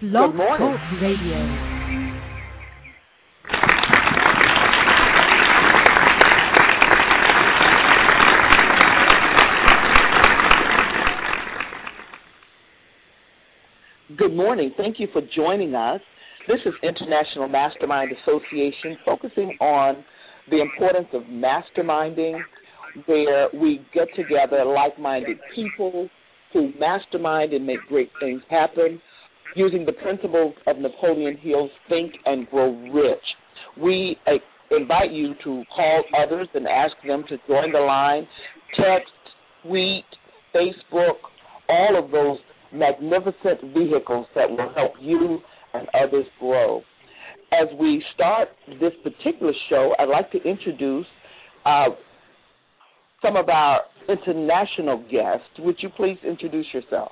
Blog Talk Radio. Good morning. Thank you for joining us. This is International Mastermind Association, focusing on the importance of masterminding, where we get together like-minded people who mastermind and make great things happen using the principles of Napoleon Hill's Think and Grow Rich. We invite you to call others and ask them to join the line, text, tweet, Facebook, all of those magnificent vehicles that will help you and others grow. As we start this particular show, I'd like to introduce some of our international guests. Would you please introduce yourself?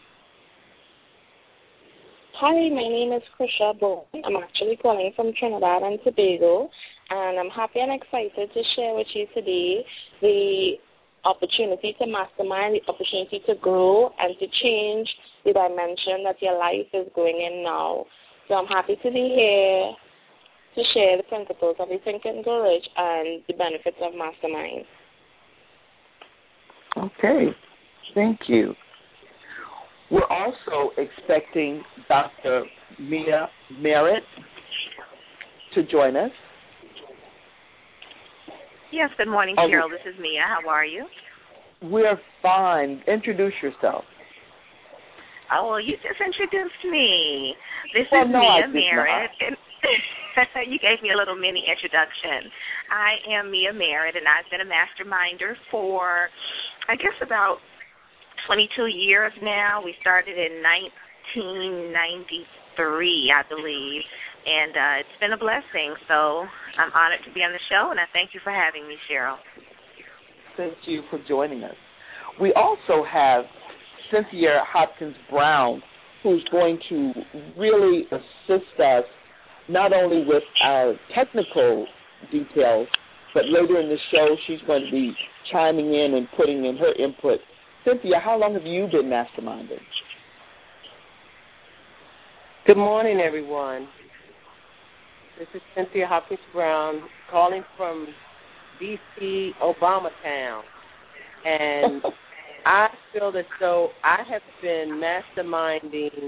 Hi, my name is Krisha Bowen. I'm actually calling from Trinidad and Tobago, and I'm happy and excited to share with you today the opportunity to mastermind, the opportunity to grow and to change the dimension that your life is going in now. So I'm happy to be here to share the principles of the Think and Grow Rich and the benefits of mastermind. Okay, thank you. We're also expecting Dr. Mia Merritt to join us. Yes, good morning, Cheryl. This is Mia. How are you? We're fine. Introduce yourself. Oh, well, you just introduced me. This is Mia Merritt. You gave me a little mini introduction. I am Mia Merritt, and I've been a masterminder for, I guess, about 22 years now. We started in 1993, I believe. And it's been a blessing, so I'm honored to be on the show, and I thank you for having me, Cheryl. Thank you for joining us. We also have Cynthia Hopkins-Brown, who's going to really assist us not only with our technical details, but later in the show she's going to be chiming in and putting in her input. Cynthia, how long have you been masterminding? Good morning, everyone. This is Cynthia Hopkins-Brown calling from D.C., Obama Town. And I feel as though I have been masterminding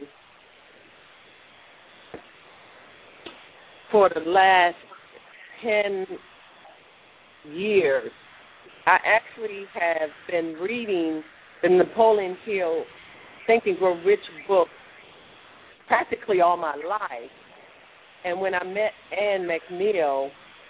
for the last 10 years. I actually have been reading the Napoleon Hill Think and Grow Rich book practically all my life. And when I met Ann McNeil,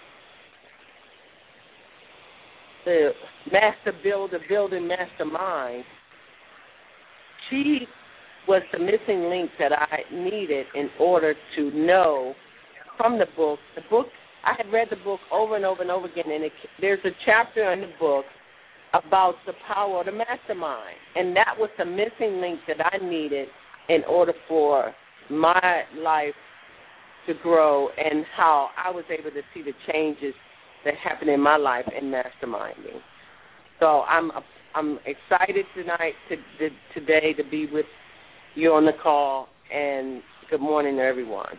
the master builder, building mastermind, she was the missing link that I needed in order to know from the book. The book, I had read the book over and over and over again, and there's a chapter in the book about the power of the mastermind. And that was the missing link that I needed in order for my life to grow and how I was able to see the changes that happened in my life in masterminding. So I'm excited today to be with you on the call, and good morning to everyone.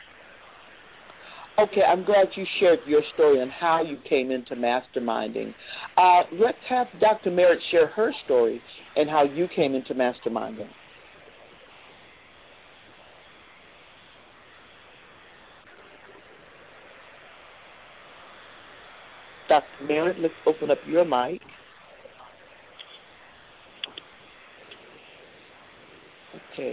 Okay, I'm glad you shared your story on how you came into masterminding. Let's have Dr. Merritt share her story and how you came into masterminding. Dr. Merritt, let's open up your mic. Okay.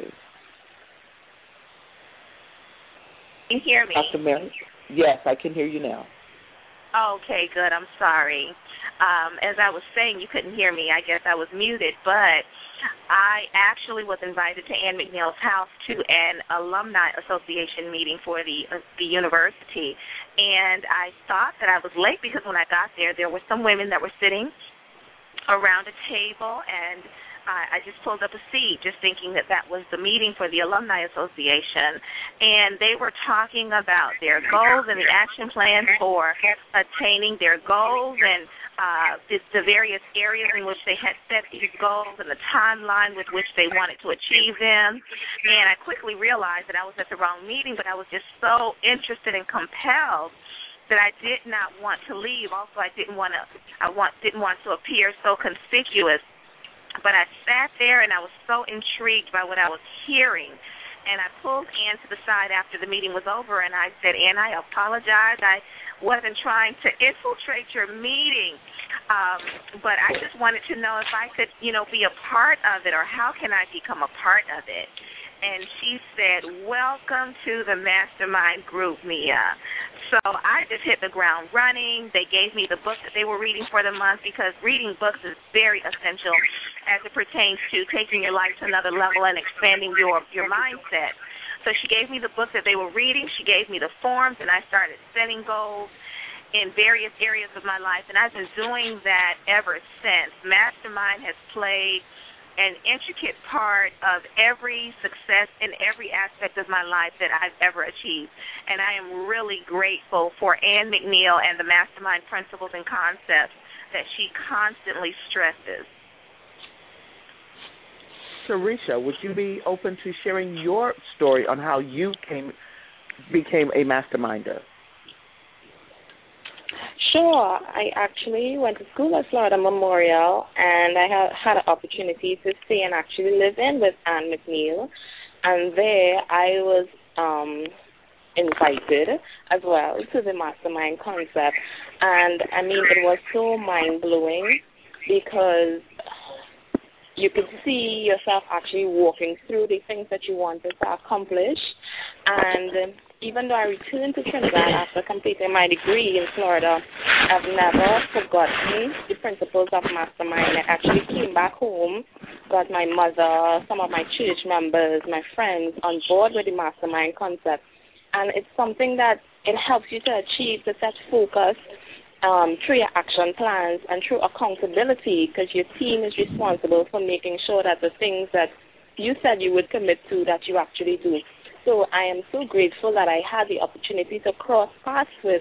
Can you hear me? Dr. Merritt? Yes, I can hear you now. Okay, good. I'm sorry. As I was saying, you couldn't hear me. I guess I was muted, but I actually was invited to Ann McNeil's house to an alumni association meeting for the university, and I thought that I was late because when I got there were some women that were sitting around a table, and I just pulled up a seat just thinking that was the meeting for the Alumni Association, and they were talking about their goals and the action plan for attaining their goals, and the various areas in which they had set these goals and the timeline with which they wanted to achieve them. And I quickly realized that I was at the wrong meeting, but I was just so interested and compelled that I did not want to leave. Also, I didn't want to appear so conspicuous. But I sat there and I was so intrigued by what I was hearing. And I pulled Ann to the side after the meeting was over, and I said, Ann, I apologize. I wasn't trying to infiltrate your meeting, but I just wanted to know if I could, be a part of it, or how can I become a part of it. And she said, welcome to the mastermind group, Mia. So I just hit the ground running. They gave me the book that they were reading for the month, because reading books is very essential as it pertains to taking your life to another level and expanding your mindset. So she gave me the book that they were reading. She gave me the forms, and I started setting goals in various areas of my life, and I've been doing that ever since. Mastermind has played an intricate part of every success in every aspect of my life that I've ever achieved. And I am really grateful for Ann McNeil and the Mastermind principles and concepts that she constantly stresses. Sharisha, would you be open to sharing your story on how you became a masterminder? Sure. I actually went to school at Florida Memorial, and I had an opportunity to stay and actually live in with Ann McNeil. And there I was invited as well to the mastermind concept. And, it was so mind-blowing, because you could see yourself actually walking through the things that you wanted to accomplish. And even though I returned to Trinidad after completing my degree in Florida, I've never forgotten the principles of Mastermind. I actually came back home, got my mother, some of my church members, my friends on board with the Mastermind concept. And it's something that it helps you to achieve, to set focus through your action plans and through accountability, because your team is responsible for making sure that the things that you said you would commit to, that you actually do. So I am so grateful that I had the opportunity to cross paths with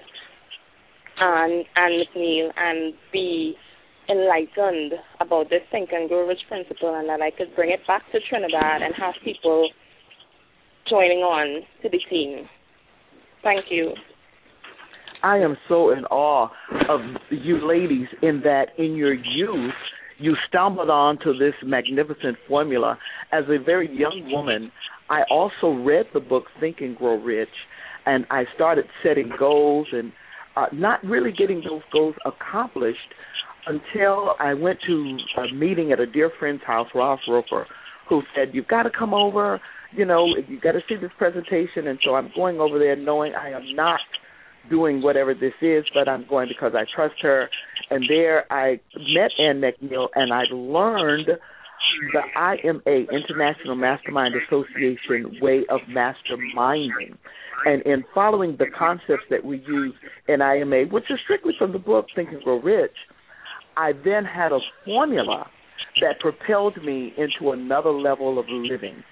Ann McNeil and be enlightened about this Think and Grow Rich principle, and that I could bring it back to Trinidad and have people joining on to the team. Thank you. I am so in awe of you ladies, in that in your youth you stumbled onto this magnificent formula. As a very young woman, I also read the book Think and Grow Rich, and I started setting goals and not really getting those goals accomplished until I went to a meeting at a dear friend's house, Ralph Roper, who said, you've got to come over, you've got to see this presentation. And so I'm going over there knowing I am not doing whatever this is, but I'm going because I trust her. And there I met Ann McNeil, and I learned the IMA, International Mastermind Association, way of masterminding. And in following the concepts that we use in IMA, which is strictly from the book Think and Grow Rich, I then had a formula that propelled me into another level of living.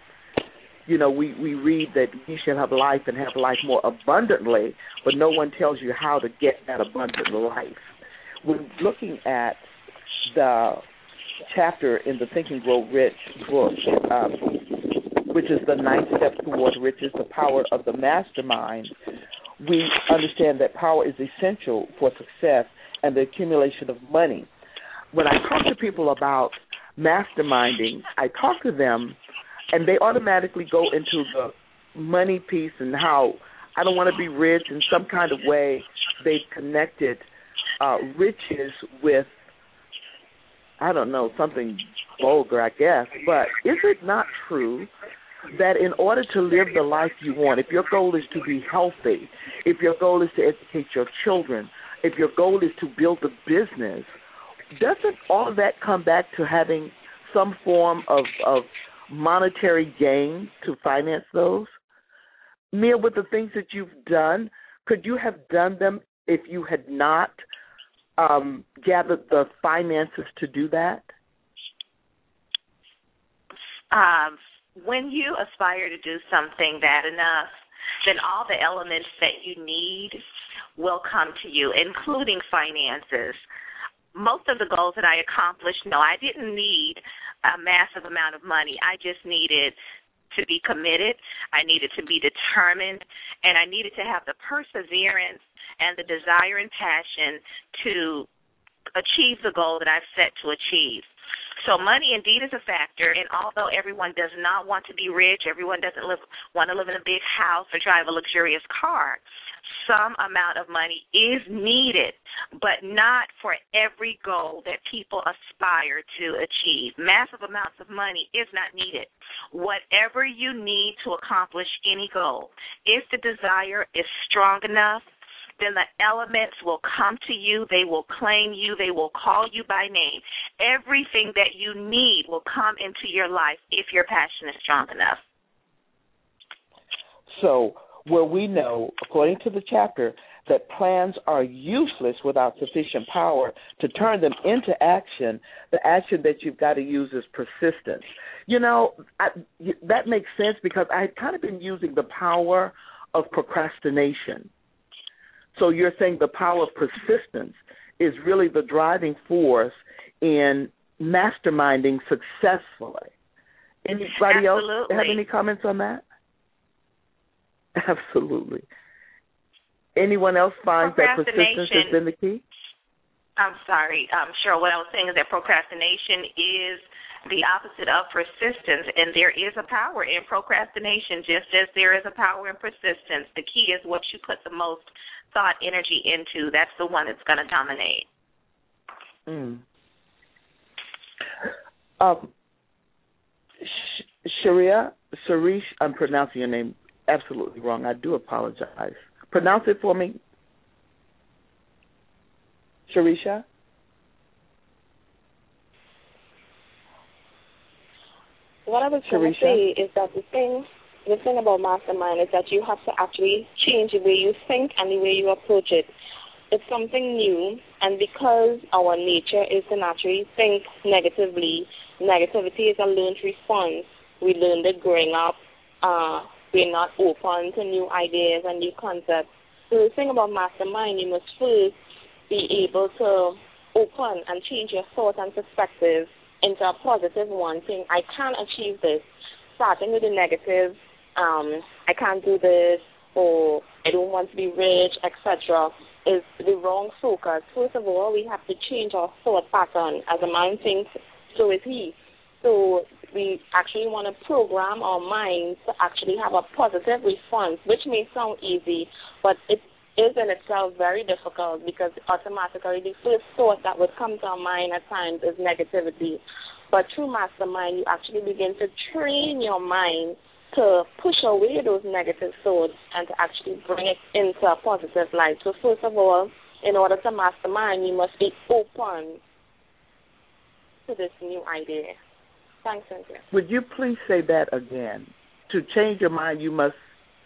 We read that we should have life and have life more abundantly, but no one tells you how to get that abundant life. When looking at the chapter in the Think and Grow Rich book, which is the 9 steps towards riches, the power of the mastermind, we understand that power is essential for success and the accumulation of money. When I talk to people about masterminding, I talk to them, and they automatically go into the money piece and how I don't want to be rich. In some kind of way, they've connected riches with, I don't know, something vulgar, I guess. But is it not true that in order to live the life you want, if your goal is to be healthy, if your goal is to educate your children, if your goal is to build a business, doesn't all of that come back to having some form of monetary gain to finance those? Mia, with the things that you've done, could you have done them if you had not gathered the finances to do that? When you aspire to do something bad enough, then all the elements that you need will come to you, including finances. most of the goals that I accomplished, no, I didn't need a massive amount of money. I just needed to be committed. I needed to be determined, and I needed to have the perseverance and the desire and passion to achieve the goal that I've set to achieve. So money indeed is a factor, and although everyone does not want to be rich, everyone doesn't want to live in a big house or drive a luxurious car, some amount of money is needed, but not for every goal that people aspire to achieve. Massive amounts of money is not needed. Whatever you need to accomplish any goal, if the desire is strong enough, then the elements will come to you, they will claim you, they will call you by name. Everything that you need will come into your life if your passion is strong enough. So, where we know, according to the chapter, that plans are useless without sufficient power to turn them into action, the action that you've got to use is persistence. You know, that makes sense because I had kind of been using the power of procrastination. So you're saying the power of persistence is really the driving force in masterminding successfully. Anybody else have any comments on that? Absolutely. Anyone else finds that persistence has been the key? I'm sorry. Sure. What I was saying is that procrastination is the opposite of persistence, and there is a power in procrastination just as there is a power in persistence. The key is what you put the most thought energy into. That's the one that's going to dominate. Sharish, I'm pronouncing your name absolutely wrong. I do apologize. Pronounce it for me. Sharisha? What I was going to say is that the thing about mastermind is that you have to actually change the way you think and the way you approach it. It's something new, and because our nature is to naturally think negatively, negativity is a learned response. We learned it growing up. We're not open to new ideas and new concepts. So the thing about mastermind, you must first be able to open and change your thought and perspective into a positive one, saying, I can achieve this. Starting with the negative, I can't do this, or I don't want to be rich, etc., is the wrong focus. First of all, we have to change our thought pattern. As a man thinks, so is he. So we actually want to program our minds to actually have a positive response, which may sound easy, but it is in itself very difficult because automatically the first thought that would come to our mind at times is negativity. But through mastermind, you actually begin to train your mind to push away those negative thoughts and to actually bring it into a positive light. So first of all, in order to mastermind, you must be open to this new idea. Thanks, Cynthia. Would you please say that again? To change your mind, you must...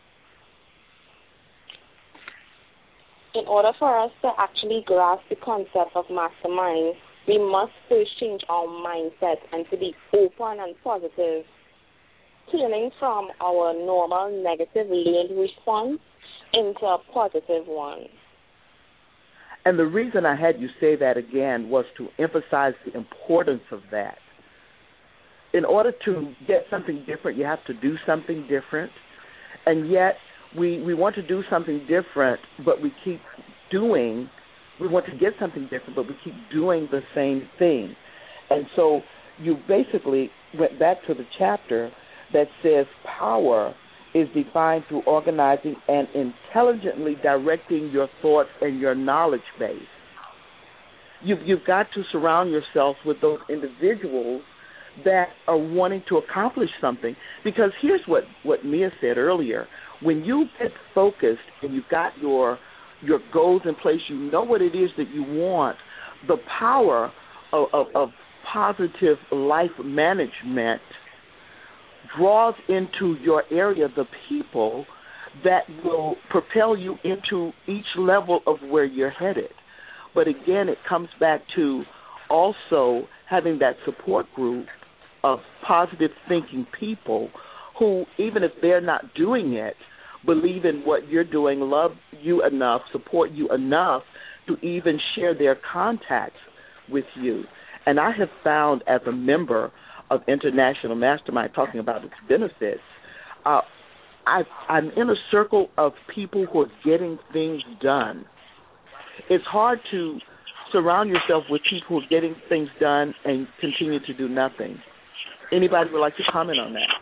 In order for us to actually grasp the concept of mastermind, we must first change our mindset and to be open and positive, turning from our normal negative learned response into a positive one. And the reason I had you say that again was to emphasize the importance of that. In order to get something different, you have to do something different, and yet we want to do something different, but we keep doing, we want to get something different, but we keep doing the same thing. And so you basically went back to the chapter that says power is defined through organizing and intelligently directing your thoughts and your knowledge base. You've got to surround yourself with those individuals that are wanting to accomplish something. Because here's what Mia said earlier. When you get focused and you've got your goals in place, you know what it is that you want, the power of positive life management draws into your area the people that will propel you into each level of where you're headed. But again, it comes back to also having that support group of positive thinking people who, even if they're not doing it, believe in what you're doing, love you enough, support you enough to even share their contacts with you. And I have found as a member of International Mastermind, talking about its benefits, I'm in a circle of people who are getting things done. It's hard to surround yourself with people who are getting things done and continue to do nothing. Anybody would like to comment on that?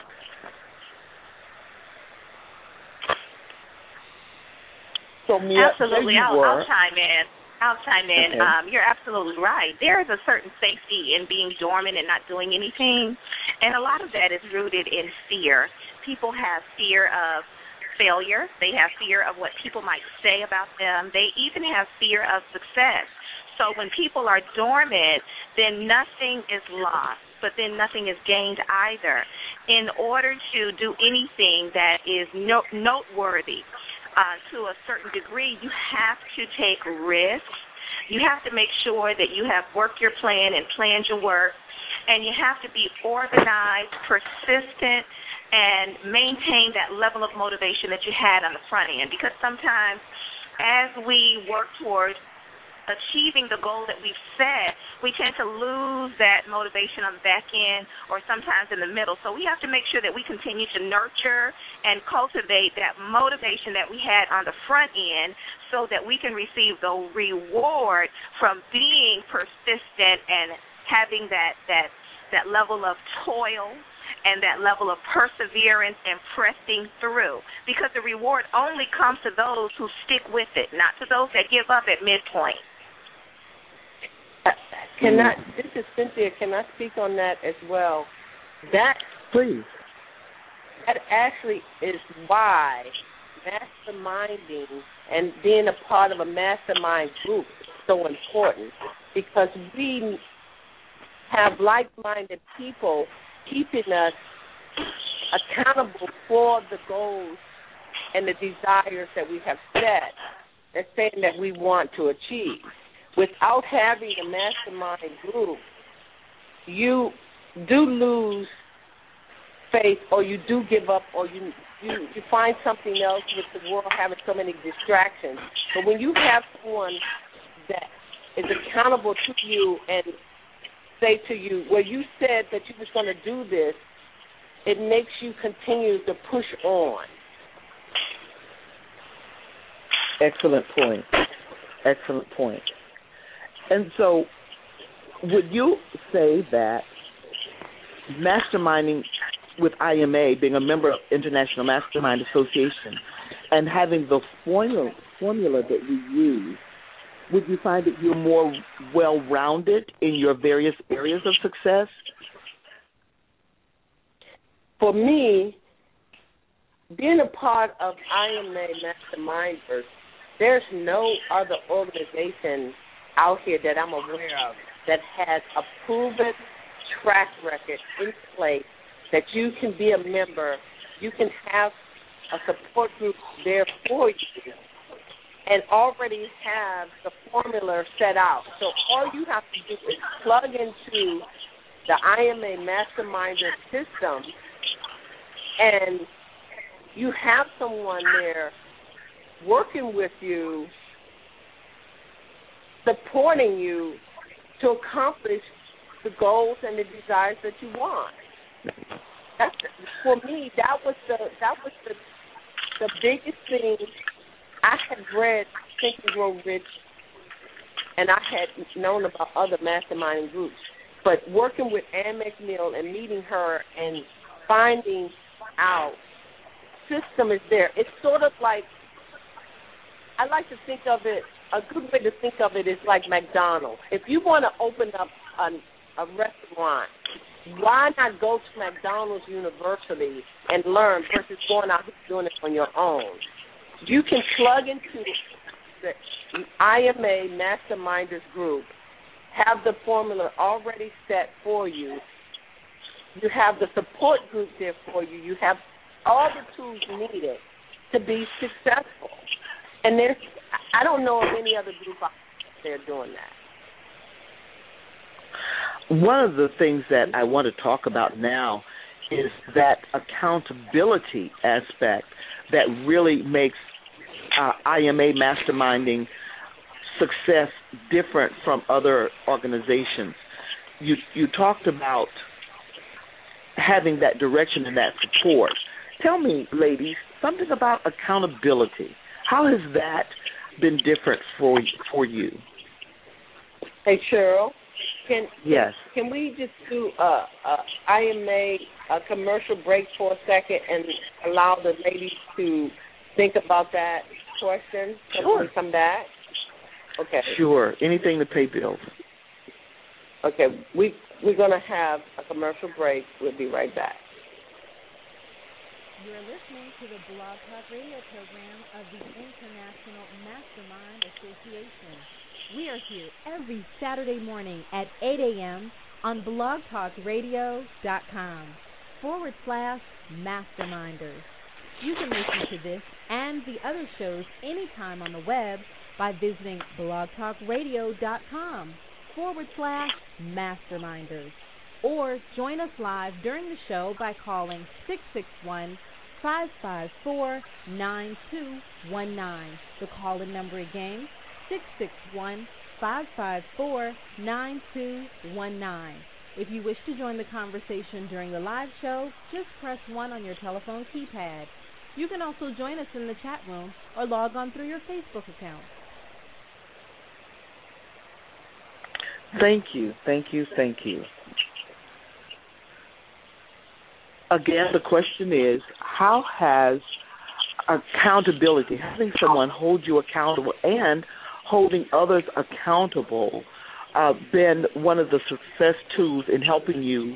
So, Mia, absolutely. I'll chime in. Okay. You're absolutely right. There is a certain safety in being dormant and not doing anything, and a lot of that is rooted in fear. People have fear of failure. They have fear of what people might say about them. They even have fear of success. So when people are dormant, then nothing is lost, but then nothing is gained either. In order to do anything that is noteworthy, to a certain degree, you have to take risks. You have to make sure that you have worked your plan and planned your work, and you have to be organized, persistent, and maintain that level of motivation that you had on the front end. Because sometimes as we work towards achieving the goal that we've set, we tend to lose that motivation on the back end or sometimes in the middle. So we have to make sure that we continue to nurture and cultivate that motivation that we had on the front end so that we can receive the reward from being persistent and having that level of toil and that level of perseverance and pressing through. Because the reward only comes to those who stick with it, not to those that give up at midpoint. This is Cynthia. Can I speak on that as well? Please. That actually is why masterminding and being a part of a mastermind group is so important, because we have like-minded people keeping us accountable for the goals and the desires that we have set and saying that we want to achieve. Without having a mastermind group, you do lose faith, or you do give up, or you find something else with the world having so many distractions. But when you have someone that is accountable to you and say to you, well, you said that you was going to do this, it makes you continue to push on. Excellent point. Excellent point. And so would you say that masterminding with IMA, being a member of International Mastermind Association, and having the formula that you use, would you find that you're more well-rounded in your various areas of success? For me, being a part of IMA Masterminders, there's no other organization out here that I'm aware of that has a proven track record in place that you can be a member, you can have a support group there for you, and already have the formula set out. So all you have to do is plug into the IMA Masterminder system, and you have someone there working with you, supporting you to accomplish the goals and the desires that you want. For me, that was the biggest thing. I had read Think and Grow Rich, and I had known about other masterminding groups, but working with Ann McNeil and meeting her and finding out system is there. It's sort of like, I like to think of it, a good way to think of it is like McDonald's. If you want to open up a restaurant, why not go to McDonald's University and learn versus going out and doing it on your own? You can plug into the IMA Masterminders group, have the formula already set for you. You have the support group there for you. You have all the tools needed to be successful. And I don't know of any other group out there doing that. One of the things that I want to talk about now is that accountability aspect that really makes IMA masterminding success different from other organizations? You talked about having that direction and that support. Tell me, ladies, something about accountability. How has that been different for you? Hey, Cheryl, yes. Can we just do IMA, a commercial break for a second and allow the ladies to think about that question? Sure. When we come back? Okay. Sure. Anything to pay bills. Okay. We're going to have a commercial break. We'll be right back. You're listening to the Blog Talk Radio program of the International Mastermind Association. We are here every Saturday morning at 8 a.m. on blogtalkradio.com/masterminders. You can listen to this and the other shows anytime on the web by visiting blogtalkradio.com/masterminders. Or join us live during the show by calling 661-554-9219. The call-in number again, 661-554-9219. If you wish to join the conversation during the live show, just press 1 on your telephone keypad. You can also join us in the chat room or log on through your Facebook account. Thank you. Again, the question is, how has accountability, having someone hold you accountable and holding others accountable, been one of the success tools in helping you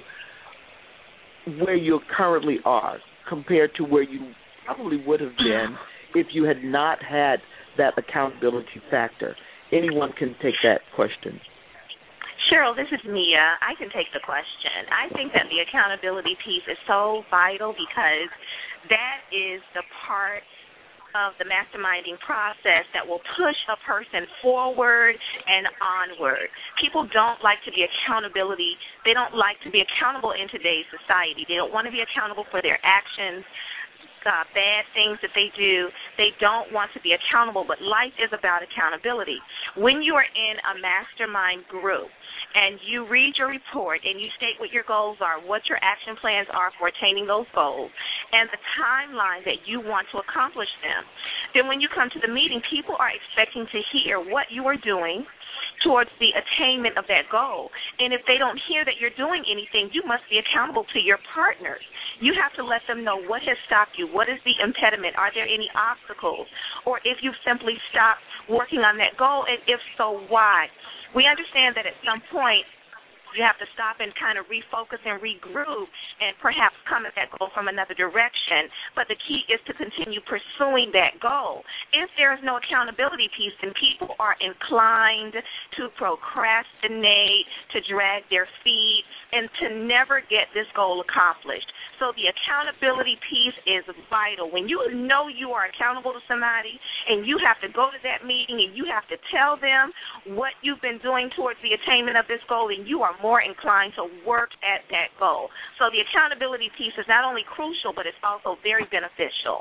where you currently are compared to where you probably would have been if you had not had that accountability factor? Anyone can take that question. Cheryl, this is Mia. I can take the question. I think that the accountability piece is so vital because that is the part of the masterminding process that will push a person forward and onward. People don't like to be accountability. They don't like to be accountable in today's society. They don't want to be accountable for their actions, bad things that they do. They don't want to be accountable, but life is about accountability. When you are in a mastermind group and you read your report and you state what your goals are, what your action plans are for attaining those goals, and the timeline that you want to accomplish them, then when you come to the meeting, people are expecting to hear what you are doing towards the attainment of that goal. And if they don't hear that you're doing anything, you must be accountable to your partners. You have to let them know what has stopped you, what is the impediment, are there any obstacles, or if you've simply stopped working on that goal, and if so, why. We understand that at some point you have to stop and kind of refocus and regroup and perhaps come at that goal from another direction. But the key is to continue pursuing that goal. If there is no accountability piece, then people are inclined to procrastinate, to drag their feet, and to never get this goal accomplished. So the accountability piece is vital. When you know you are accountable to somebody and you have to go to that meeting and you have to tell them what you've been doing towards the attainment of this goal, and you are more inclined to work at that goal. So the accountability piece is not only crucial, but it's also very beneficial.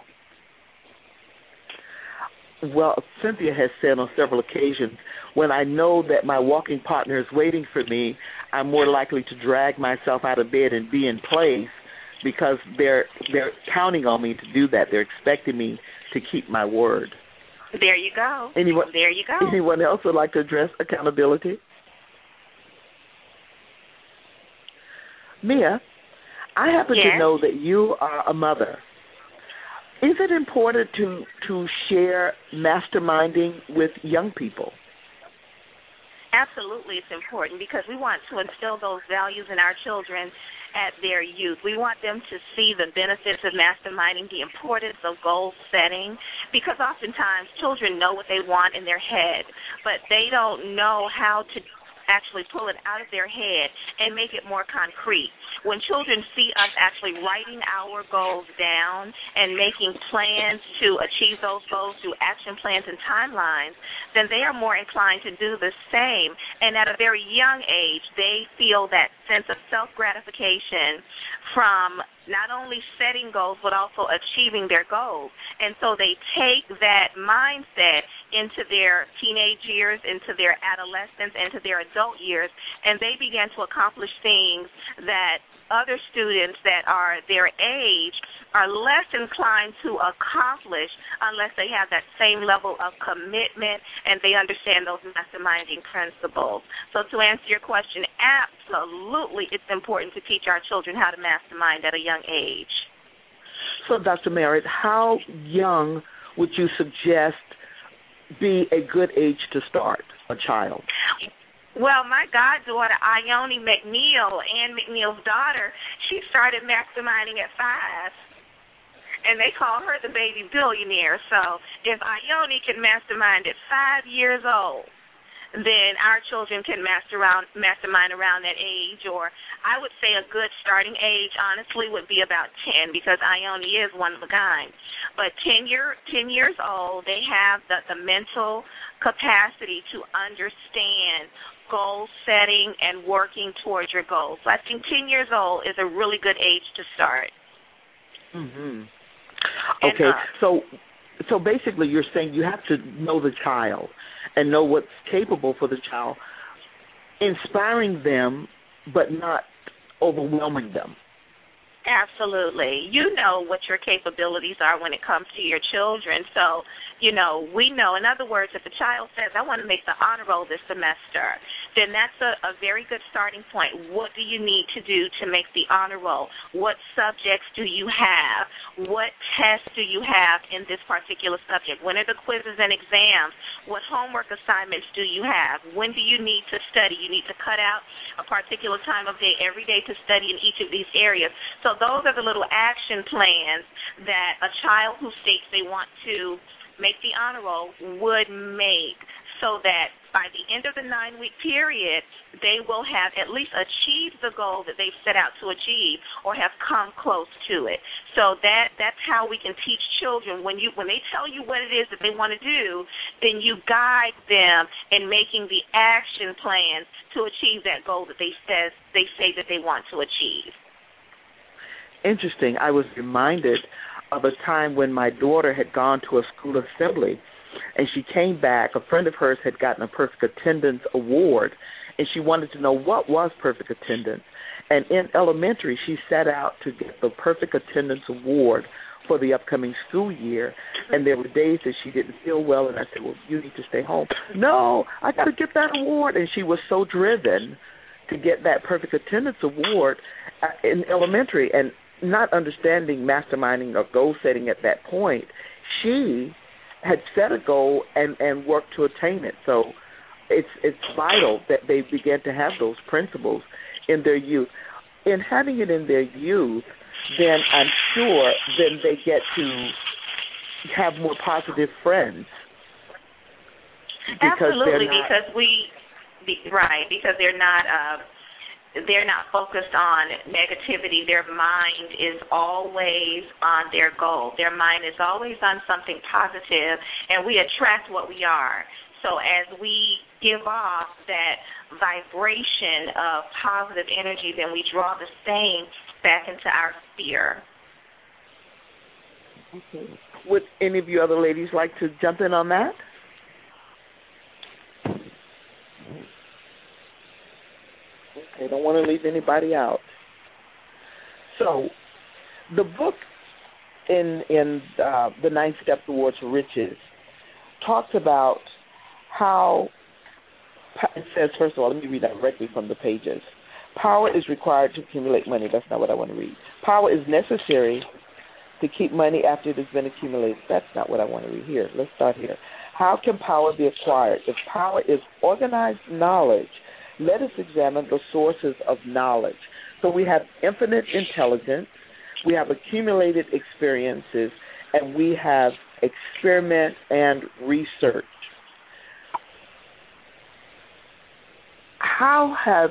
Well, Cynthia has said on several occasions, when I know that my walking partner is waiting for me, I'm more likely to drag myself out of bed and be in place because they're counting on me to do that. They're expecting me to keep my word. There you go. There you go. Anyone else would like to address accountability? Mia, I happen to know that you are a mother. Is it important to share masterminding with young people? Absolutely, it's important because we want to instill those values in our children at their youth. We want them to see the benefits of masterminding, the importance of goal setting, because oftentimes children know what they want in their head, but they don't know how to actually pull it out of their head and make it more concrete. When children see us actually writing our goals down and making plans to achieve those goals through action plans and timelines, then they are more inclined to do the same. And at a very young age, they feel that sense of self-gratification from not only setting goals but also achieving their goals. And so they take that mindset into their teenage years, into their adolescence, into their adult years, and they begin to accomplish things that other students that are their age are less inclined to accomplish unless they have that same level of commitment and they understand those masterminding principles. So to answer your question, absolutely it's important to teach our children how to mastermind at a young age. So, Dr. Merritt, how young would you suggest be a good age to start a child? Well, my goddaughter, Ione McNeil, Ann McNeil's daughter, she started masterminding at 5. And they call her the baby billionaire. So if Ione can mastermind at 5 years old, then our children can mastermind around that age. Or I would say a good starting age, honestly, would be about 10 because Ione is one of a kind. But 10 years old, they have the mental capacity to understand goal setting and working towards your goals. So I think 10 years old is a really good age to start. Mm-hmm. Okay, so basically you're saying you have to know the child and know what's capable for the child, inspiring them but not overwhelming them. Absolutely. You know what your capabilities are when it comes to your children. So, we know. In other words, if a child says, I want to make the honor roll this semester, then that's a very good starting point. What do you need to do to make the honor roll? What subjects do you have? What tests do you have in this particular subject? When are the quizzes and exams? What homework assignments do you have? When do you need to study? You need to cut out a particular time of day every day to study in each of these areas. So those are the little action plans that a child who states they want to make the honor roll would make, so that by the end of the 9-week period, they will have at least achieved the goal that they've set out to achieve or have come close to it. So that's how we can teach children. When they tell you what it is that they want to do, then you guide them in making the action plans to achieve that goal that they say that they want to achieve. Interesting. I was reminded of a time when my daughter had gone to a school assembly, and she came back. A friend of hers had gotten a perfect attendance award, and she wanted to know what was perfect attendance. And in elementary, she set out to get the perfect attendance award for the upcoming school year, and there were days that she didn't feel well, and I said, well, you need to stay home. No, I got to get that award. And she was so driven to get that perfect attendance award in elementary, and not understanding masterminding or goal setting at that point, she had set a goal and worked to attain it. So it's vital that they begin to have those principles in their youth. In having it in their youth, then I'm sure then they get to have more positive friends. Absolutely, because they're not focused on negativity. Their mind is always on their goal. Their mind is always on something positive, and we attract what we are. So as we give off that vibration of positive energy, then we draw the same back into our sphere. Okay. Would any of you other ladies like to jump in on that? I don't want to leave anybody out. So, the book in the 9 Steps Towards Riches talks about how, it says, first of all, let me read directly from the pages. Power is required to accumulate money. That's not what I want to read. Power is necessary to keep money after it has been accumulated. That's not what I want to read. Here, let's start here. How can power be acquired? If power is organized knowledge, let us examine the sources of knowledge. So we have infinite intelligence, we have accumulated experiences, and we have experiment and research. How have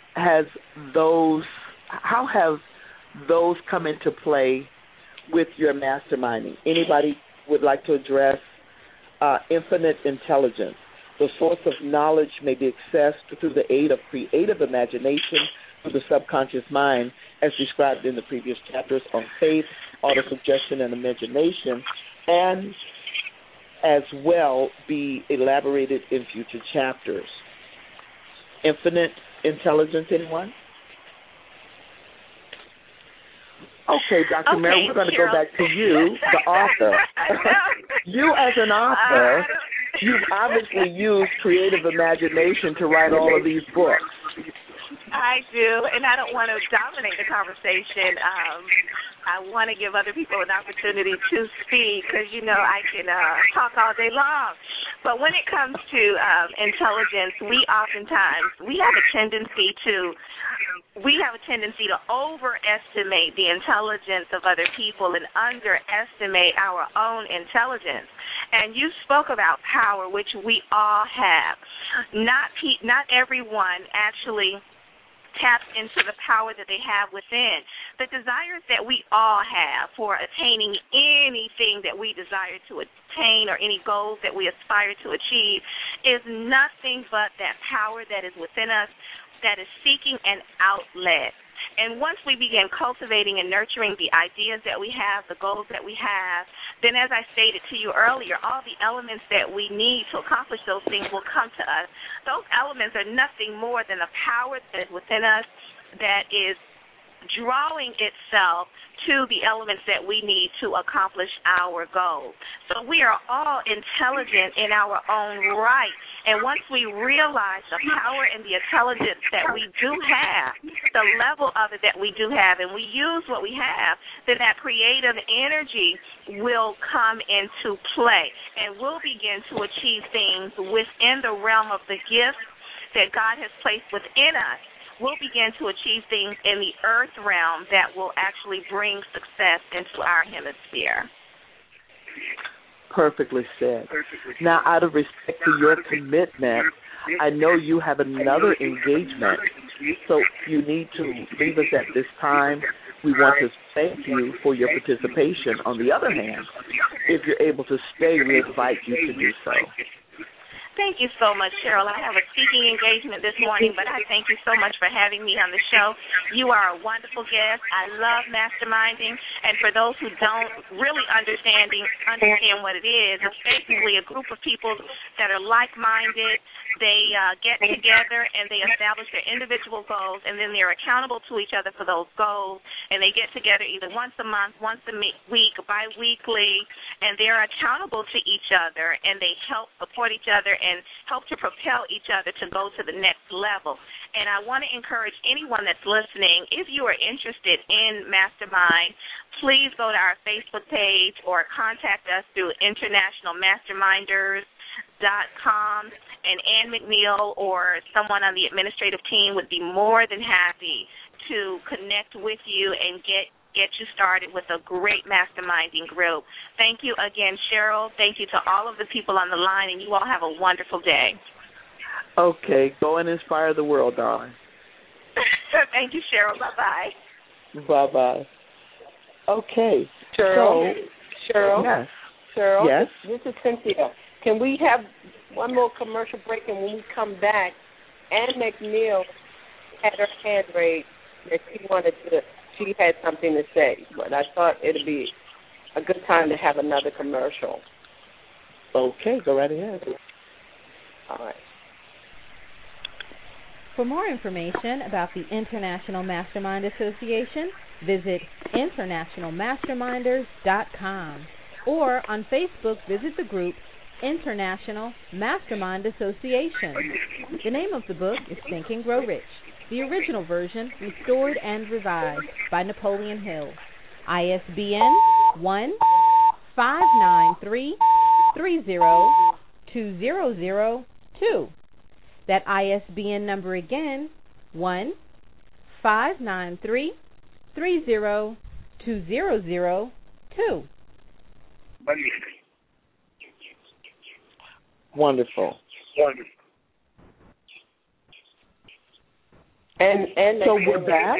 those come into play with your masterminding? Anybody would like to address infinite intelligence? The source of knowledge may be accessed through the aid of creative imagination, through the subconscious mind, as described in the previous chapters on faith, autosuggestion, and imagination, as well be elaborated in future chapters. Infinite intelligence, anyone? Okay, Dr. Mary, we're going to go back to you, the author. You as an author, you've obviously used creative imagination to write all of these books. I do, and I don't want to dominate the conversation. I want to give other people an opportunity to speak because, I can talk all day long. But when it comes to intelligence, we have a tendency to overestimate the intelligence of other people and underestimate our own intelligence. And you spoke about power, which we all have. Not everyone actually taps into the power that they have within. The desires that we all have for attaining anything that we desire to attain or any goals that we aspire to achieve is nothing but that power that is within us that is seeking an outlet. And once we begin cultivating and nurturing the ideas that we have, the goals that we have, then as I stated to you earlier, all the elements that we need to accomplish those things will come to us. Those elements are nothing more than the power that is within us that is drawing itself to the elements that we need to accomplish our goals. So we are all intelligent in our own right. And once we realize the power and the intelligence that we do have, the level of it that we do have, and we use what we have, then that creative energy will come into play. And we'll begin to achieve things within the realm of the gifts that God has placed within us. We'll begin to achieve things in the earth realm that will actually bring success into our hemisphere. Perfectly said. Now, out of respect to your commitment, I know you have another engagement, so you need to leave us at this time. We want to thank you for your participation. On the other hand, if you're able to stay, we invite you to do so. Thank you so much, Cheryl. I have a speaking engagement this morning, but I thank you so much for having me on the show. You are a wonderful guest. I love masterminding, and for those who don't really understand what it is, it's basically a group of people that are like-minded. They get together and they establish their individual goals, and then they're accountable to each other for those goals, and they get together either once a month, once a week, bi-weekly, and they're accountable to each other, and they help support each other and help to propel each other to go to the next level. And I want to encourage anyone that's listening, if you are interested in Mastermind, please go to our Facebook page or contact us through internationalmasterminders.com, and Ann McNeil or someone on the administrative team would be more than happy to connect with you and get you started with a great masterminding group. Thank you again, Cheryl. Thank you to all of the people on the line, and you all have a wonderful day. Okay, go and inspire the world, darling. Thank you, Cheryl. Bye-bye. Bye-bye. Okay. Cheryl? Yes. Cheryl? Yes? This is Cynthia. Can we have one more commercial break, and when we come back, Ann McNeil had her hand raised that she had something to say, but I thought it would be a good time to have another commercial. Okay, go right ahead. All right. For more information about the International Mastermind Association, visit internationalmasterminders.com, or on Facebook, visit the group International Mastermind Association. The name of the book is Think and Grow Rich, the original version restored and revised by Napoleon Hill. ISBN 1-593-30-2002. That ISBN number again, 1-593-30-2002. Wonderful. And so we're back.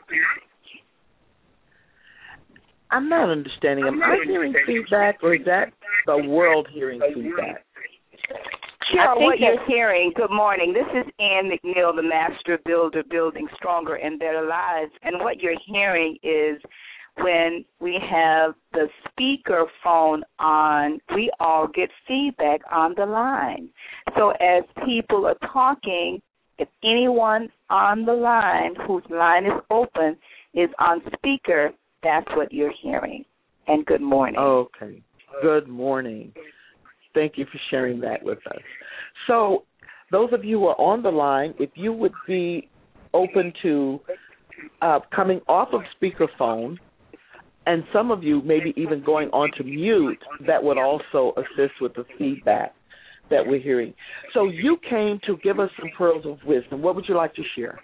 I'm not understanding. Am I hearing feedback, or is that the world hearing feedback? Cheryl, what you're hearing, good morning. This is Ann McNeil, the Master Builder, Building Stronger and Better Lives. And what you're hearing is when we have the speaker phone on, we all get feedback on the line. So as people are talking, if anyone on the line whose line is open is on speaker, that's what you're hearing. And good morning. Okay. Good morning. Thank you for sharing that with us. So those of you who are on the line, if you would be open to coming off of speakerphone, and some of you maybe even going on to mute, that would also assist with the feedback that we're hearing. So you came to give us some pearls of wisdom. What would you like to share?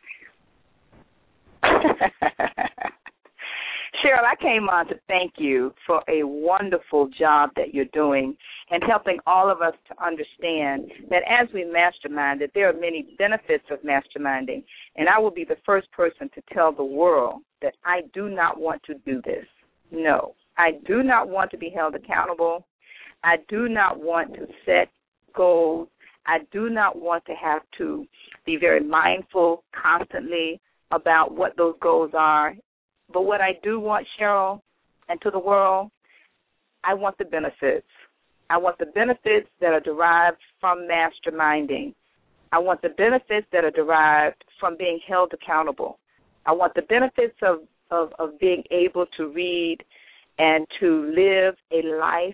Cheryl, I came on to thank you for a wonderful job that you're doing and helping all of us to understand that as we mastermind, that there are many benefits of masterminding. And I will be the first person to tell the world that I do not want to do this. No, I do not want to be held accountable. I do not want to set goals. I do not want to have to be very mindful constantly about what those goals are. But what I do want, Cheryl, and to the world, I want the benefits. I want the benefits that are derived from masterminding. I want the benefits that are derived from being held accountable. I want the benefits of being able to read and to live a life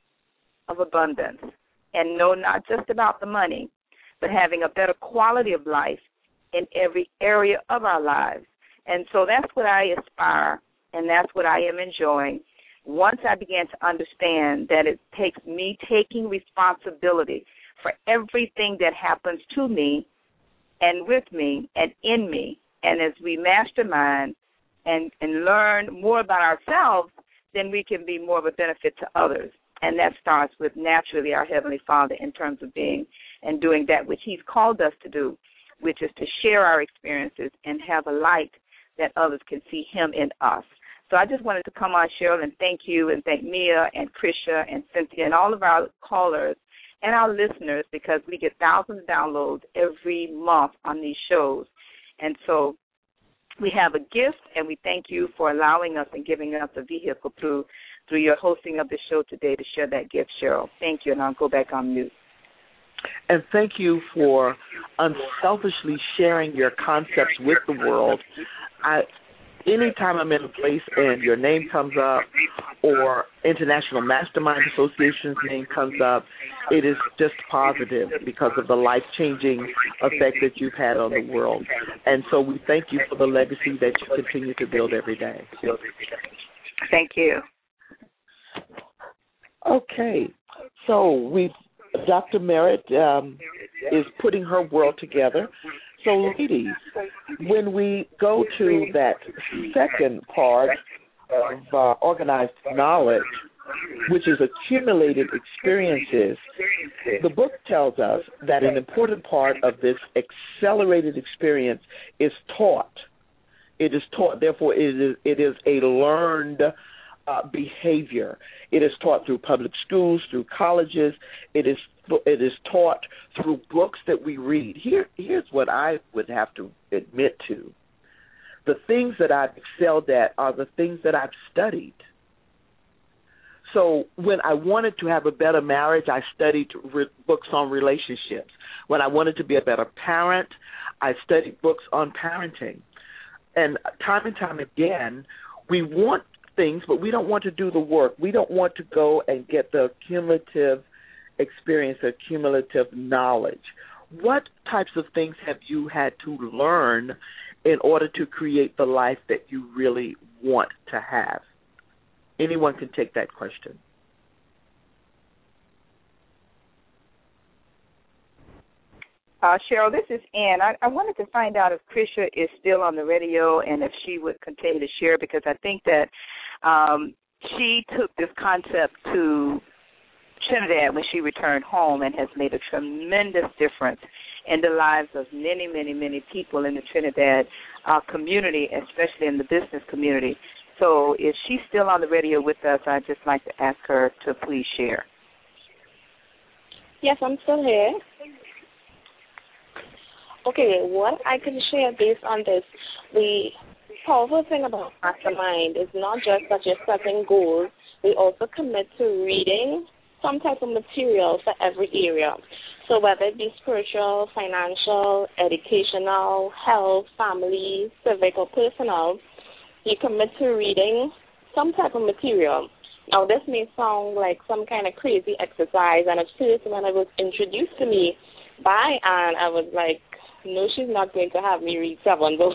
of abundance and know not just about the money, but having a better quality of life in every area of our lives. And so that's what I aspire, and that's what I am enjoying. Once I began to understand that it takes me taking responsibility for everything that happens to me and with me and in me, and as we mastermind and learn more about ourselves, then we can be more of a benefit to others. And that starts with naturally our Heavenly Father in terms of being and doing that which He's called us to do, which is to share our experiences and have a light that others can see Him in us. So I just wanted to come on, Cheryl, and thank you and thank Mia and Krisha and Cynthia and all of our callers and our listeners, because we get thousands of downloads every month on these shows. And so we have a gift, and we thank you for allowing us and giving us a vehicle through your hosting of the show today to share that gift, Cheryl. Thank you, and I'll go back on mute. And thank you for unselfishly sharing your concepts with the world. Anytime I'm in a place and your name comes up or International Mastermind Association's name comes up, it is just positive because of the life-changing effect that you've had on the world. And so we thank you for the legacy that you continue to build every day. Thank you. Okay. So Dr. Merritt is putting her world together. So, ladies, when we go to that second part of organized knowledge, which is accumulated experiences, the book tells us that an important part of this accelerated experience is taught. It is taught, therefore, it is a learned behavior. It is taught through public schools, through colleges. It is taught through books that we read. Here's what I would have to admit to. The things that I've excelled at are the things that I've studied. So when I wanted to have a better marriage, I studied books on relationships. When I wanted to be a better parent, I studied books on parenting. And time again, we want things, but we don't want to do the work. We don't want to go and get the cumulative experience, the cumulative knowledge. What types of things have you had to learn in order to create the life that you really want to have? Anyone can take that question. Cheryl, this is Ann. I wanted to find out if Krisha is still on the radio and if she would continue to share, because I think that she took this concept to Trinidad when she returned home and has made a tremendous difference in the lives of many, many, many people in the Trinidad community, especially in the business community. So if she's still on the radio with us, I'd just like to ask her to please share. Yes, I'm still here. Okay, what I can share based on this, powerful thing about Mastermind is not just that you're setting goals, we also commit to reading some type of material for every area. So whether it be spiritual, financial, educational, health, family, civic, or personal, you commit to reading some type of material. Now, this may sound like some kind of crazy exercise, and at first when it was introduced to me by Anne, I was like, no, she's not going to have me read 7 books.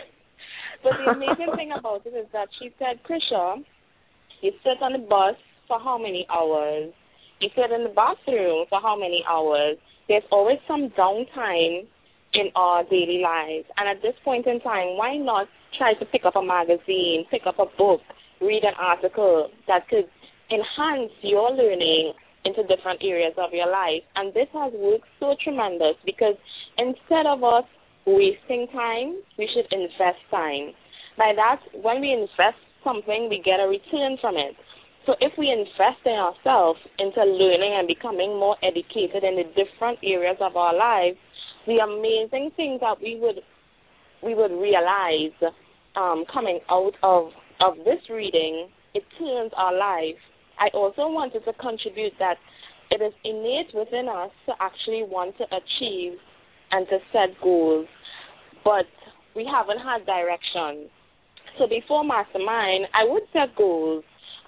But the amazing thing about it is that she said, Krisha, you sit on the bus for how many hours? You sit in the bathroom for how many hours? There's always some downtime in our daily lives. And at this point in time, why not try to pick up a magazine, pick up a book, read an article that could enhance your learning into different areas of your life? And this has worked so tremendous because instead of us wasting time, we should invest time. By that, when we invest something, we get a return from it. So if we invest in ourselves into learning and becoming more educated in the different areas of our lives, the amazing things that we would realize coming out of this reading, it turns our life. I also wanted to contribute that it is innate within us to actually want to achieve and to set goals, but we haven't had direction. So before Mastermind, I would set goals.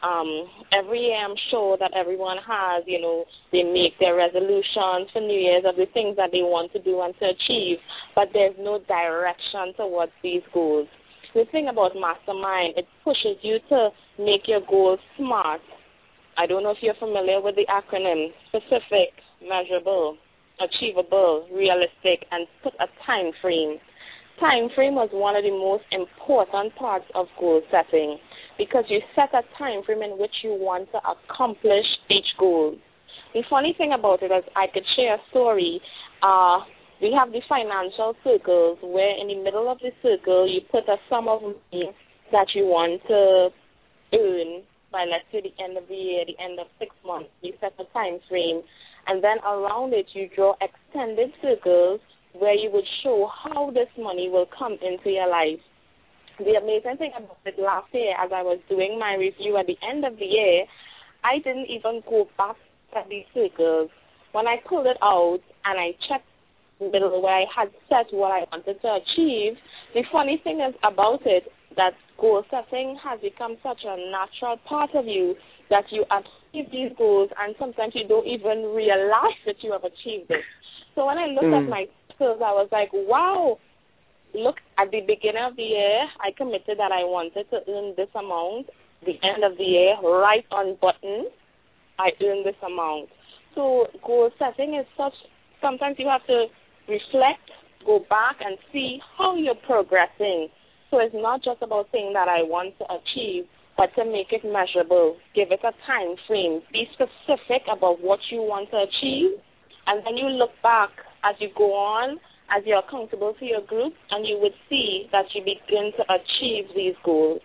Every year I'm sure that everyone has, they make their resolutions for New Year's of the things that they want to do and to achieve, but there's no direction towards these goals. The thing about Mastermind, it pushes you to make your goals SMART. I don't know if you're familiar with the acronym: specific, measurable, achievable, realistic, and put a time frame. Time frame was one of the most important parts of goal setting because you set a time frame in which you want to accomplish each goal. The funny thing about it is I could share a story. We have the financial circles where in the middle of the circle you put a sum of money that you want to earn by, let's say, the end of the year, the end of 6 months. You set a time frame, and then around it you draw extended circles where you would show how this money will come into your life. The amazing thing about it last year, as I was doing my review at the end of the year, I didn't even go back at these circles. When I pulled it out and I checked the middle where I had set what I wanted to achieve, the funny thing is about it that goal setting has become such a natural part of you that you achieve these goals and sometimes you don't even realize that you have achieved it. So when I looked at my circles, I was like, wow, look, at the beginning of the year, I committed that I wanted to earn this amount. The end of the year, right on button, I earned this amount. So goal setting is such, sometimes you have to reflect, go back and see how you're progressing. So it's not just about saying that I want to achieve, but to make it measurable. Give it a time frame. Be specific about what you want to achieve. And then you look back as you go on, as you're accountable to your group, and you would see that you begin to achieve these goals.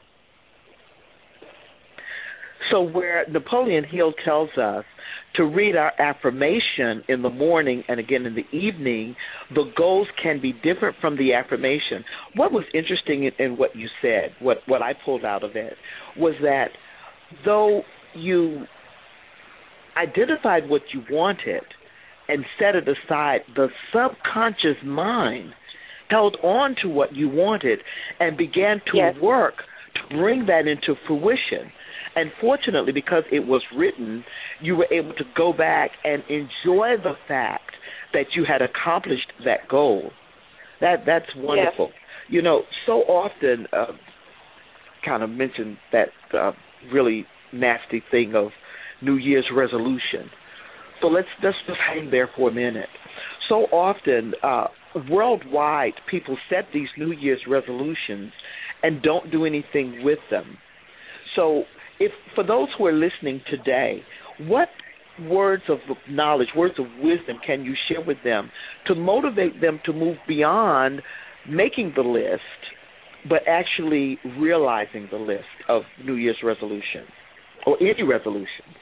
So where Napoleon Hill tells us to read our affirmation in the morning and again in the evening, the goals can be different from the affirmation. What was interesting in what you said, what I pulled out of it, was that though you identified what you wanted and set it aside, the subconscious mind held on to what you wanted and began to work to bring that into fruition. And fortunately, because it was written, you were able to go back and enjoy the fact that you had accomplished that goal. That's wonderful. Yes. So often, kind of mentioned that really nasty thing of New Year's resolution. So let's just hang there for a minute. So often, worldwide, people set these New Year's resolutions and don't do anything with them. So if for those who are listening today, what words of knowledge, words of wisdom can you share with them to motivate them to move beyond making the list, but actually realizing the list of New Year's resolutions or any resolutions?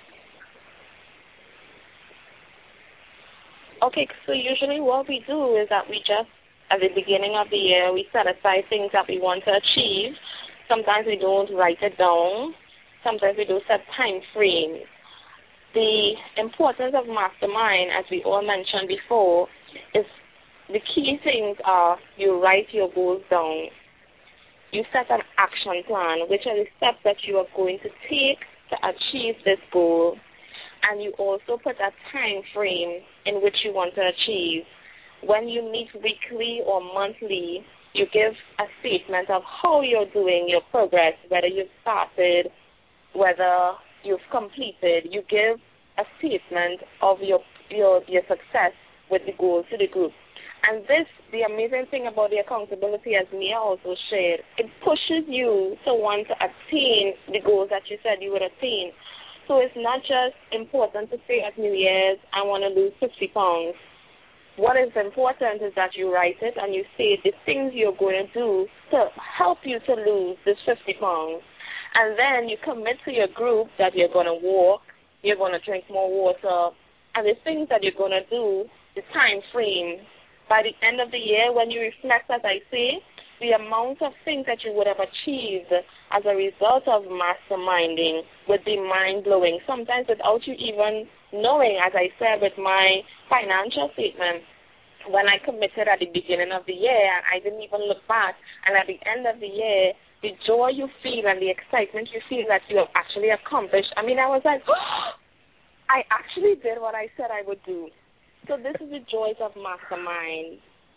Okay, so usually what we do is that we just At the beginning of the year, we set aside things that we want to achieve. Sometimes we don't write it down. Sometimes we don't set time frames. The importance of mastermind, as we all mentioned before, is the key things are you write your goals down. You set an action plan, which are the steps that you are going to take to achieve this goal. And you also put a time frame in which you want to achieve. When you meet weekly or monthly, you give a statement of how you're doing your progress, whether you've started, whether you've completed. You give a statement of your success with the goals to the group. And this, the amazing thing about the accountability, as Mia also shared, it pushes you to want to attain the goals that you said you would attain. So it's not just important to say at New Year's, I want to lose 50 pounds. What is important is that you write it and you say the things you're going to do to help you to lose this 50 pounds. And then you commit to your group that you're going to walk, you're going to drink more water, and the things that you're going to do, the time frame. By the end of the year, when you reflect, as I say, the amount of things that you would have achieved as a result of masterminding would be mind-blowing, sometimes without you even knowing, as I said with my financial statement. When I committed at the beginning of the year, I didn't even look back, and at the end of the year, the joy you feel and the excitement you feel that you have actually accomplished, I mean, I was like, oh, I actually did what I said I would do. So this is the joys of mastermind.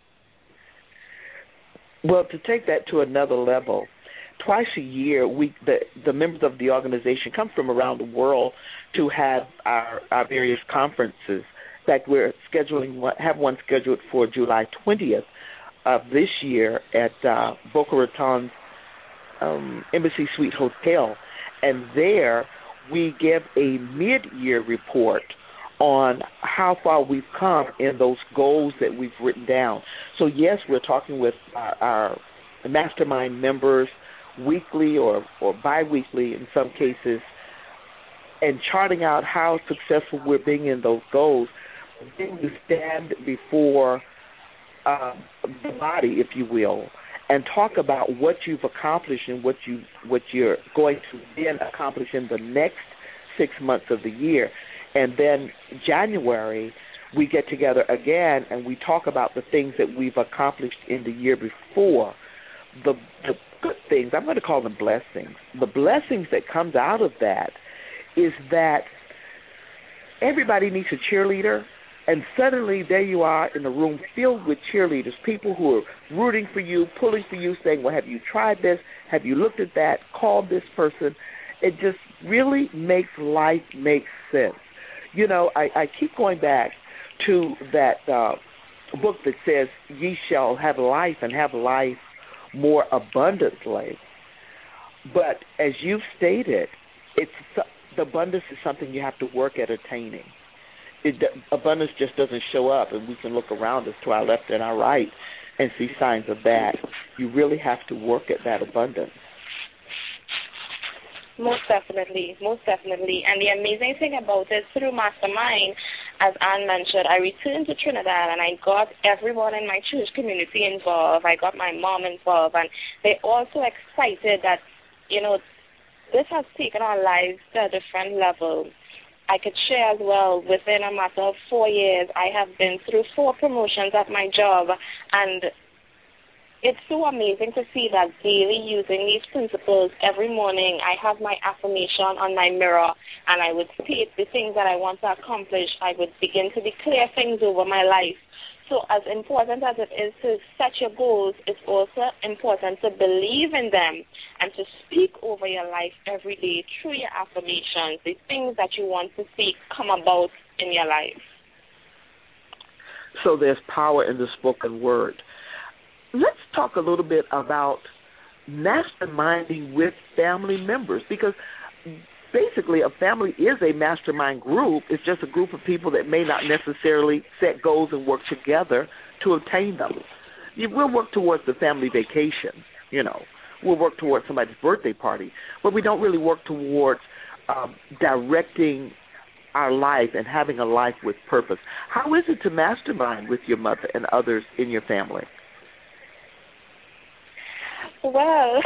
Well, to take that to another level, twice a year, the members of the organization come from around the world to have our various conferences. In fact, we're have one scheduled for July 20th of this year at Boca Raton's Embassy Suite Hotel, and there we give a mid-year report on how far we've come in those goals that we've written down. So, yes, we're talking with our mastermind members weekly or biweekly in some cases and charting out how successful we're being in those goals. Then you stand before the body, if you will, and talk about what you've accomplished and what you're going to then accomplish in the next 6 months of the year. And then January, we get together again and we talk about the things that we've accomplished in the year before. The good things, I'm going to call them blessings. The blessings that comes out of that is that everybody needs a cheerleader, and suddenly there you are in a room filled with cheerleaders, people who are rooting for you, pulling for you, saying, well, have you tried this? Have you looked at that? Called this person? It just really makes life make sense. You know, I keep going back to that book that says, ye shall have life and have life more abundantly. But as you've stated, the abundance is something you have to work at attaining. Abundance just doesn't show up, and we can look around us to our left and our right and see signs of that. You really have to work at that abundance. Most definitely. And the amazing thing about it, through Mastermind, as Anne mentioned, I returned to Trinidad and I got everyone in my church community involved. I got my mom involved, and they're also excited that, you know, this has taken our lives to a different level. I could share as well, within a matter of 4 years, I have been through 4 promotions at my job, and it's so amazing to see that daily using these principles every morning. I have my affirmation on my mirror, and I would state the things that I want to accomplish. I would begin to declare things over my life. So as important as it is to set your goals, it's also important to believe in them and to speak over your life every day through your affirmations, the things that you want to see come about in your life. So there's power in the spoken word. Let's talk a little bit about masterminding with family members, because basically a family is a mastermind group. It's just a group of people that may not necessarily set goals and work together to obtain them. We'll work towards the family vacation, you know. We'll work towards somebody's birthday party, but we don't really work towards directing our life and having a life with purpose. How is it to mastermind with your mother and others in your family? Well,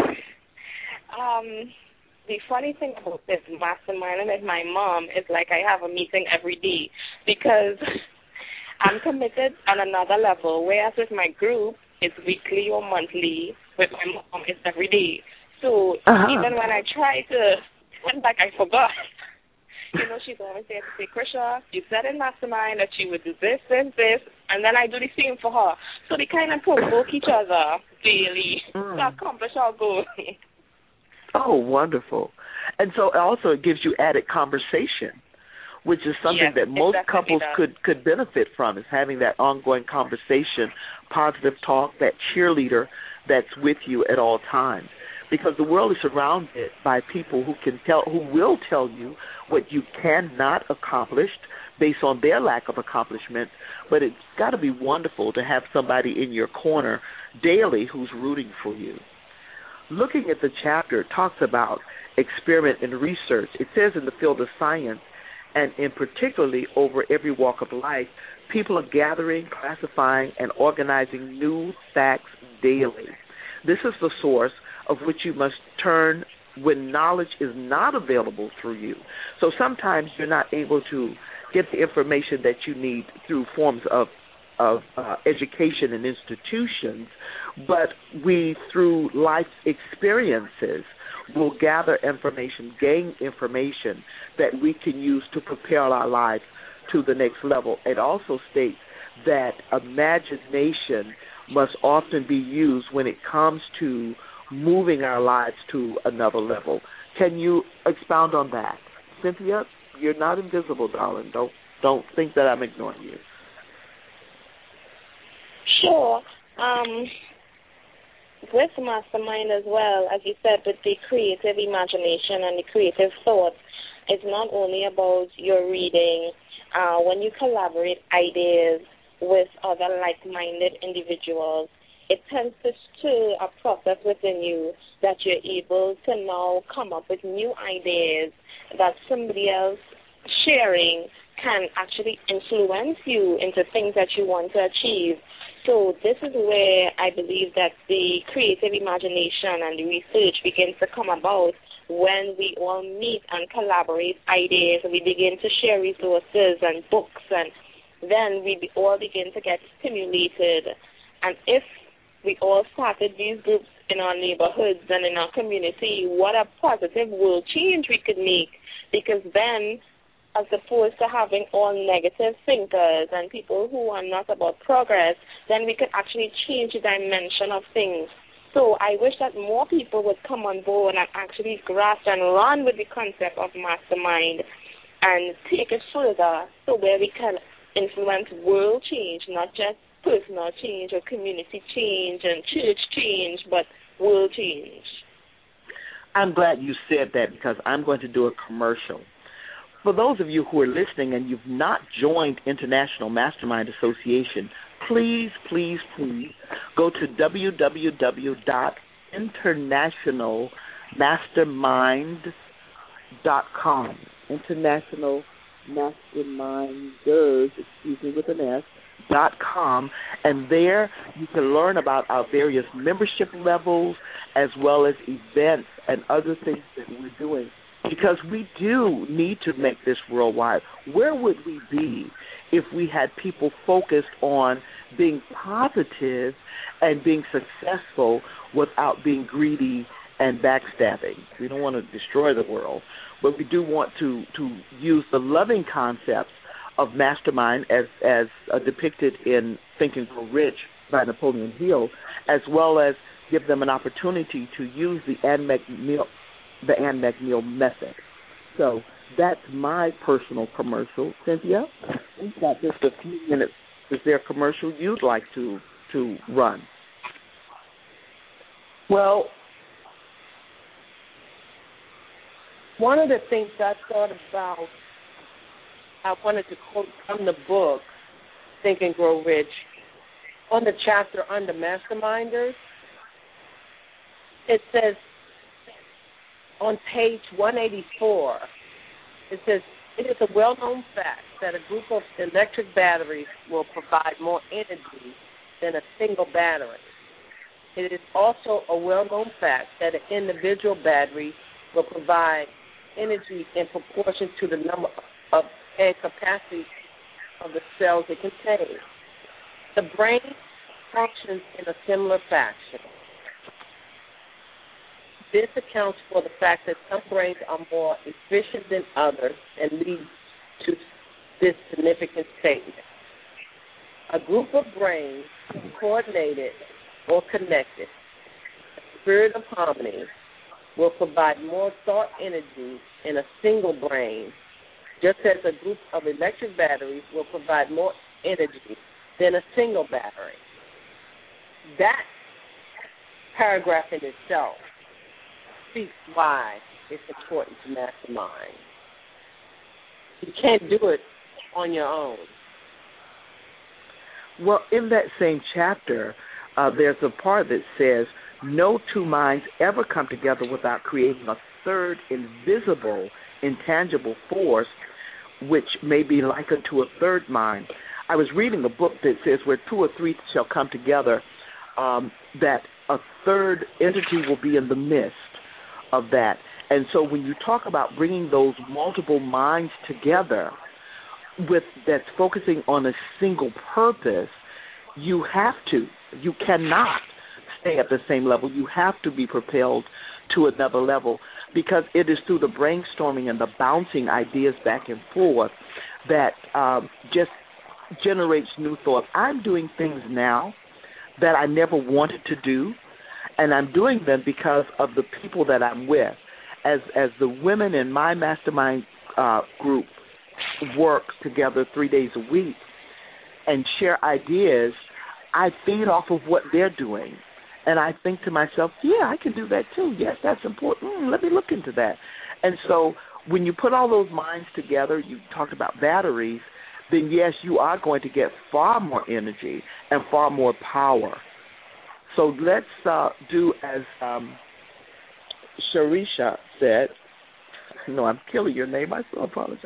the funny thing about this mastermind with my mom is like I have a meeting every day because I'm committed on another level, whereas with my group, it's weekly or monthly. With my mom, it's every day. So even when I try to went back, I forgot. You know, she's always there to say, Krisha, you said in mastermind that you would do this, and then I do the same for her. So they kind of provoke each other daily to accomplish our goal. Oh, wonderful. And so also it gives you added conversation, which is something that most couples could benefit from, is having that ongoing conversation, positive talk, that cheerleader that's with you at all times. Because the world is surrounded by people who will tell you what you cannot accomplish based on their lack of accomplishment. But it's got to be wonderful to have somebody in your corner daily who's rooting for you. Looking at the chapter, it talks about experiment and research. It says in the field of science, and in particularly over every walk of life, people are gathering, classifying, and organizing new facts daily. This is the source of which you must turn when knowledge is not available through you. So sometimes you're not able to get the information that you need through forms of education and institutions, but we, through life experiences, will gather information, gain information that we can use to prepare our lives to the next level. It also states that imagination must often be used when it comes to moving our lives to another level. Can you expound on that? Cynthia, you're not invisible, darling. Don't think that I'm ignoring you. Sure. With Mastermind as well, as you said, with the creative imagination and the creative thoughts, it's not only about your reading. When you collaborate ideas with other like-minded individuals, it tends to stir a process within you that you're able to now come up with new ideas that somebody else sharing can actually influence you into things that you want to achieve. So this is where I believe that the creative imagination and the research begins to come about when we all meet and collaborate ideas. We begin to share resources and books, and then we all begin to get stimulated. And if we all started these groups in our neighborhoods and in our community, what a positive world change we could make. Because then, as opposed to having all negative thinkers and people who are not about progress, then we could actually change the dimension of things. So I wish that more people would come on board and actually grasp and run with the concept of Mastermind and take it further, so where we can influence world change, not just personal change or community change and church change, but world change. I'm glad you said that, because I'm going to do a commercial. For those of you who are listening and you've not joined International Mastermind Association, please go to www.internationalmastermind.com. International Masterminders, with an S, .com, and there you can learn about our various membership levels as well as events and other things that we're doing, because we do need to make this worldwide. Where would we be if we had people focused on being positive and being successful without being greedy and backstabbing? We don't want to destroy the world, but we do want to use the loving concepts of Mastermind as depicted in Think and Grow Rich by Napoleon Hill, as well as give them an opportunity to use the Ann McNeil method. So that's my personal commercial. Cynthia, we've got just a few minutes. Is there a commercial you'd like to run? Well, one of the things I thought about, I wanted to quote from the book, Think and Grow Rich, on the chapter under Masterminders. It says, on page 184, it says, it is a well-known fact that a group of electric batteries will provide more energy than a single battery. It is also a well-known fact that an individual battery will provide energy in proportion to the number of and capacity of the cells it contains. The brain functions in a similar fashion. This accounts for the fact that some brains are more efficient than others and leads to this significant statement. A group of brains coordinated or connected, a spirit of harmony, will provide more thought energy in a single brain, just as a group of electric batteries will provide more energy than a single battery. That paragraph in itself speaks why it's important to mastermind. You can't do it on your own. Well, in that same chapter, there's a part that says, no two minds ever come together without creating a third invisible, intangible force, which may be likened to a third mind. I was reading a book that says where two or three shall come together, that a third entity will be in the midst of that. And so when you talk about bringing those multiple minds together with that's focusing on a single purpose, you cannot stay at the same level. You have to be propelled to another level, because it is through the brainstorming and the bouncing ideas back and forth that just generates new thought. I'm doing things now that I never wanted to do, and I'm doing them because of the people that I'm with. As the women in my mastermind group work together 3 days a week and share ideas, I feed off of what they're doing. And I think to myself, yeah, I can do that too. Yes, that's important. Let me look into that. And so when you put all those minds together, you talked about batteries, then yes, you are going to get far more energy and far more power. So let's do as Sharisha said. No, I'm killing your name. I so apologize.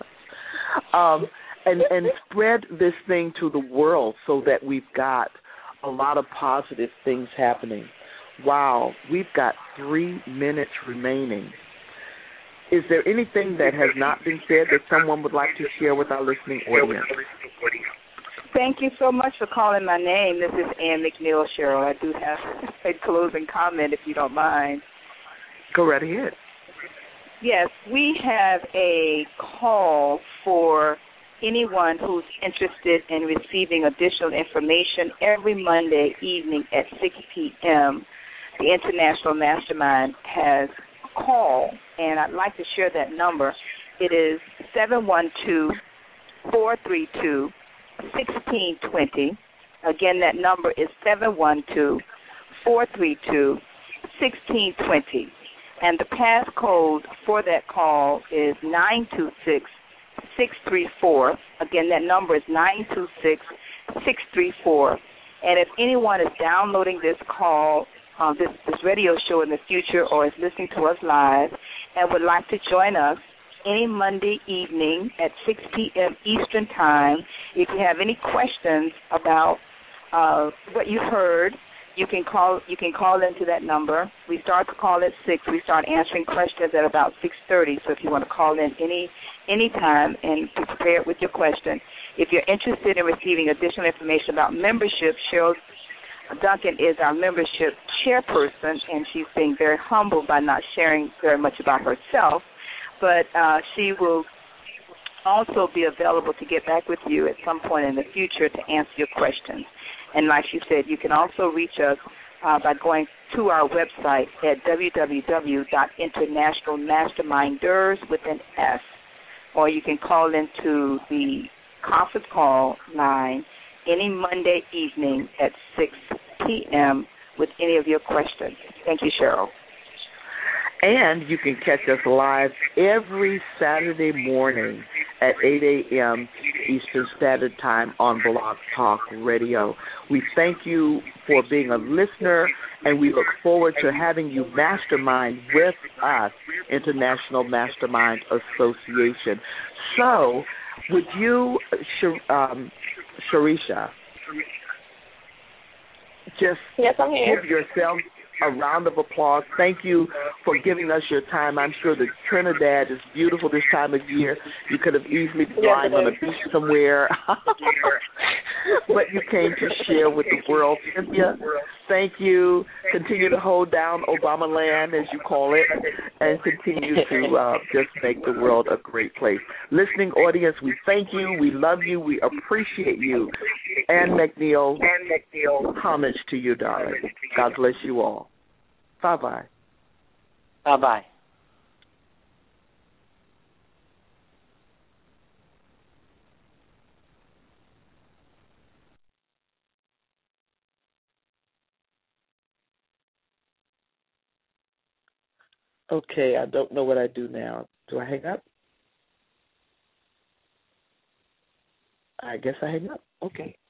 And spread this thing to the world so that we've got a lot of positive things happening. Wow, we've got 3 minutes remaining. Is there anything that has not been said that someone would like to share with our listening audience? Thank you so much for calling my name. This is Ann McNeil, Cheryl. I do have a closing comment, if you don't mind. Go right ahead. Yes, we have a call for anyone who's interested in receiving additional information every Monday evening at 6 p.m. The International Mastermind has a call, and I'd like to share that number. It is 712-432-1620. Again, that number is 712-432-1620. And the passcode for that call is 926-634. Again, that number is 926-634. And if anyone is downloading this call, this radio show in the future, or is listening to us live and would like to join us any Monday evening at 6 p.m. Eastern Time, if you have any questions about what you heard, you can call into that number. We start the call at 6. We start answering questions at about 6:30. So if you want to call in any time and be prepared with your question. If you're interested in receiving additional information about membership, Cheryl Duncan is our membership chairperson, and she's being very humble by not sharing very much about herself. But she will also be available to get back with you at some point in the future to answer your questions. And like she said, you can also reach us by going to our website at www.internationalmasterminders with an S, or you can call into the conference call line any Monday evening at 6 p.m. with any of your questions. Thank you, Cheryl. And you can catch us live every Saturday morning at 8 a.m. Eastern Standard Time on Blog Talk Radio. We thank you for being a listener, and we look forward to having you mastermind with us, International Mastermind Association. So, would you, Sharisha, just Yes, I'm here. give yourself a round of applause. Thank you for giving us your time. I'm sure that Trinidad is beautiful this time of year. You could have easily been lying on a beach somewhere, but you came to share with the world. Cynthia, thank you. Continue to hold down Obama land, as you call it, and continue to just make the world a great place. Listening audience, we thank you. We love you. We appreciate you. Ann McNeil, homage to you, darling. God bless you all. Bye-bye. Bye-bye. Okay, I don't know what I do now. Do I hang up? I guess I hang up. Okay.